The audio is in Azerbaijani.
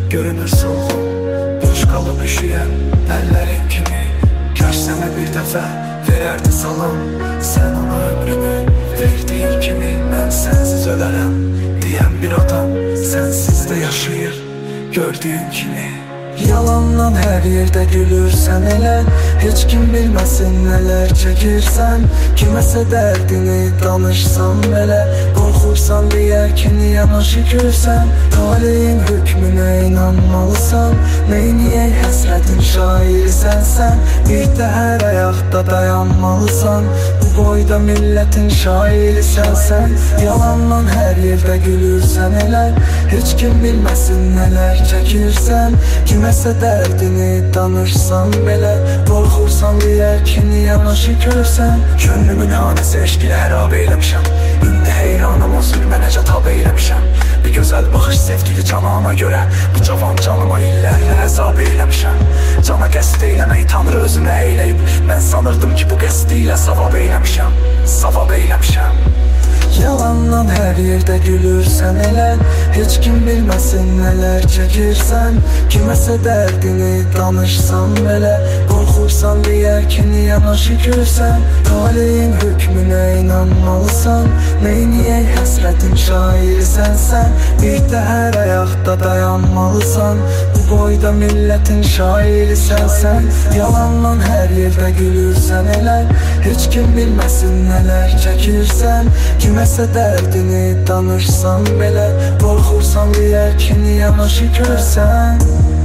görünür solğun, boş qalıb üşüyən əllərin kimi. Kaş sənə bir dəfə verərdi salam, sən ona ömrümü verdiyin kimi. Mən sənsiz ölərəm deyən bir adam, sənsiz də yaşayır gördüyün kimi. Yalandan hər yerdə gülürsən elə, heç kim bilməsin nələr çəkirsən. Kiməsə dərdini danışsan belə, qorxursan deyə ki niyə naşükürsən. Taleyin hökmünə inanmalısan, neyniyək həsrətin şairisən sən. Bir də hər ayaqda dayanmalısan, bu boyda millətin şairisən sən. Yalandan hər yerdə gülürsən elə, heç kim bilməsin nələr çəkirsən. Kiməsə dərdini danışsan belə, qorxursan deyər ki niyə naşükürsən. Könlümün hanəsi eşqilə hərab eyləmişəm, indi heyranım o zülmə necə tab eyləmişəm. Bir gözəl baxış sevgili canana görə, bu cavan canıma illərlə əzab eyləmişəm. Cana qəsd eyləməyi Tanrı özünə eyləyib, mən sanırdım ki bu qəsd ilə savab eyləmişəm, savab eyləmişəm. Yalandan hər yerdə gülürsən elə, heç kim bilməsin nələr çəkirsən. Kiməsə dərdini danışsan belə, qorxursan deyər ki niyə naşükürsən. Taleyin hökmünə inanmalısan, neyniyək həsrətin şairisən sən. Bir də hər ayaqda dayanmalısan, bu boyda millətin şairisən sən. Yalandan hər yerdə gülürsən elə, heç kim bilməsin nələr çəkirsən. Kiməsə dərdini danışsan belə, qorxursan deyər ki niyə naşükürsən.